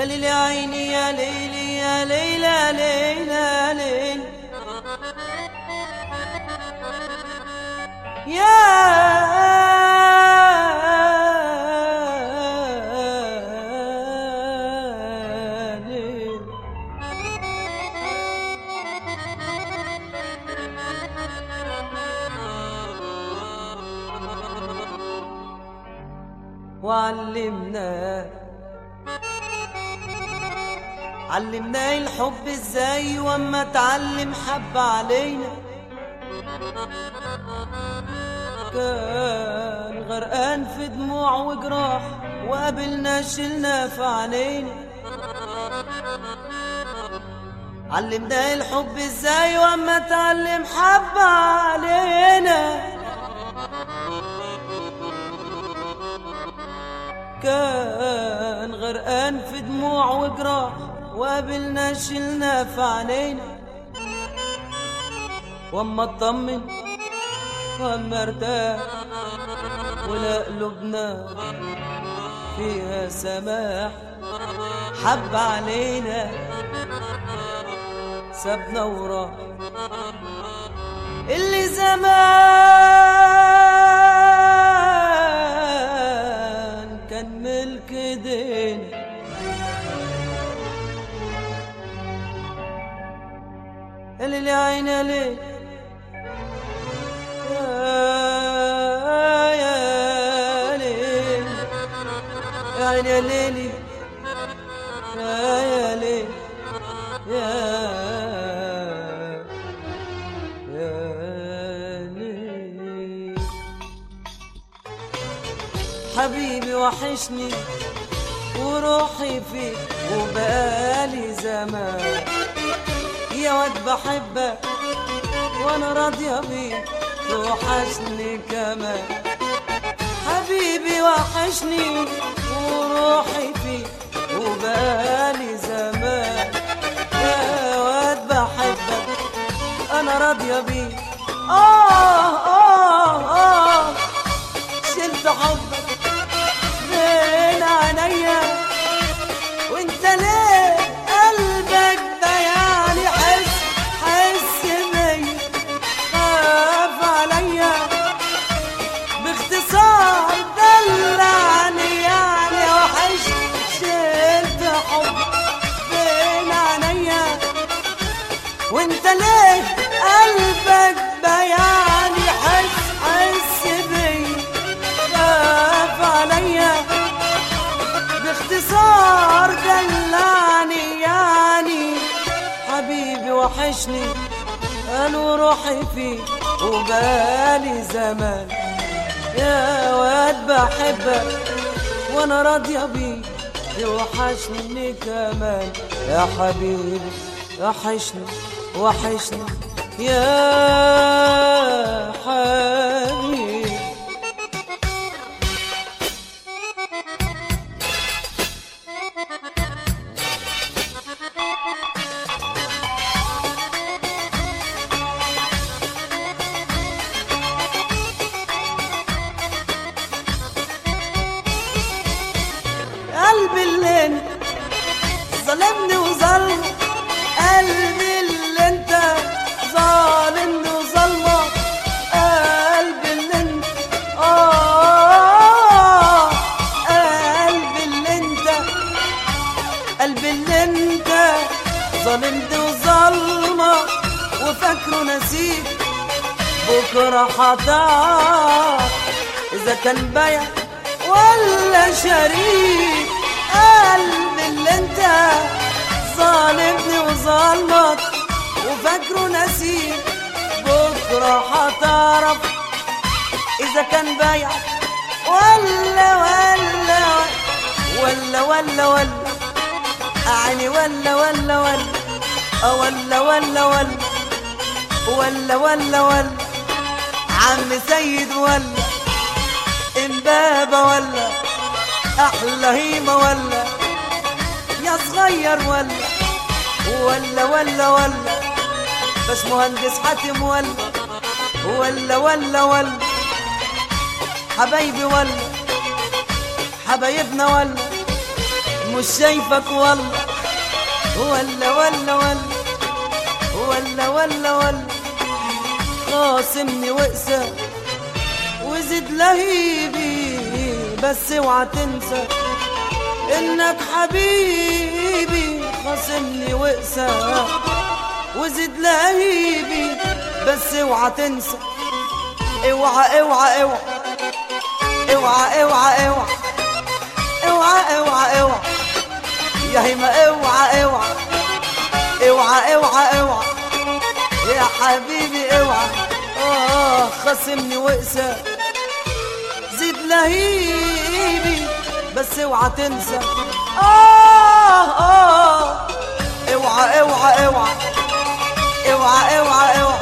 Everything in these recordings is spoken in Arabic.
ليل يا عيني يا ليلي يا ليلى ليلى ليل يا ليل علمنا الحب ازاي واما اتعلم حب علينا كان غرقان في دموع وجراح وقابلنا شلنا في عينينا علمنا الحب ازاي واما اتعلم حب علينا كان غرقان في دموع وجراح وقابلنا شلنا في عينينا واما اطمن واما ارتاح ولا قلوبنا فيها سماح حب علينا سابنا وراح اللي زمان كان ملك ايدينا اللي عين ليه يا ليل يا عين يا ليلي يا ليل يا ليل حبيبي وحشني وروحي فيك وبقالي زمان يا واد بحبك وانا راضيه بيك توحشني كمان حبيبي وحشني وروحي فيك وبقالي زمان يا واد بحبك انا راضيه بيك شلت حبك بين عينيا وانت ليه قلبك بيعني حس بيا خاف عليا باختصار دلعني يعني وحش شلت حبك بين عينيا وانت ليه قلبك بيعني حس بيا خاف عليا باختصار دلعني يعني حبيبي وحشني قالوا روحي فيك وبالي زمان يا واد بحبك وانا راضيه بيك يوحشني كمان يا حبيبي وحشني يا حبيبي قلبي اللي انت ظلمني وظلم قلبي اللي انت ظالمني وظلمك قلبي اللي انت قلبي اللي انت ظالمني وظلمك وفاكره نسيت بكره هتعرف اذا كان بيع ولا شريك قلبي اللي انت ظالمني وظلمك وفاكره نسيت بكره هتعرف اذا كان بايع ولا اعني ولا عم سيد ولا امبابة ولا احلى هيمة ولا يا صغير ولا بس مهندس حاتم ولا حبايبي ولا حبايبنا ولا مش شايفك والله، ولا ولا ولا ولا ولا ولا خاصمني وقسى وزد لهيبي، بس اوعى تنسى انك حبيبي. خاصمني وقسى وزد لهيبي، بس اوعى تنسى. اوعى اوعى اوعى اوعى اوعى اوعى اوعى اوعى اوعى يا هيما، اوعى اوعى اوعى اوعى اوعى يا حبيبي اوعى. خاصمني وقسى زيد لهيبي، بس اوعى تنسى. اوعى اوعى اوعى اوعى اوعى اوعى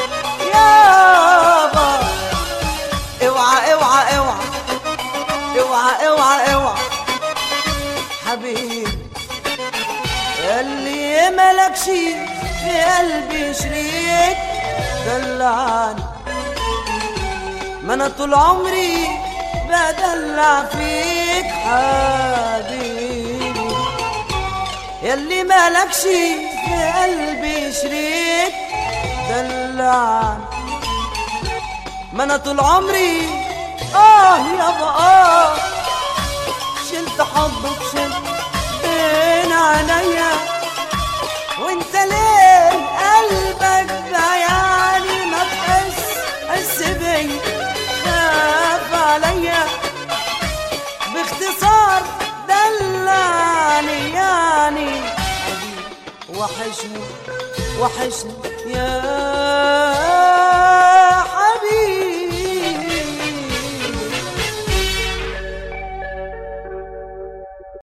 يابا، اوعى اوعى اوعى اوعى اوعى اوعى حبيبي، اللي ملكش في قلبي شريك دلعني. ما انا طول عمري بدلع فيك حبيبي، يلي مالكش في قلبي شريك دلعني. ما انا طول عمري يابا شلت حبك، شلت بين عينيا، وانت ليه قلبك بيعني ما تحس بيا، خاف عليا باختصار دلعني يعني. وحشني وحشني يا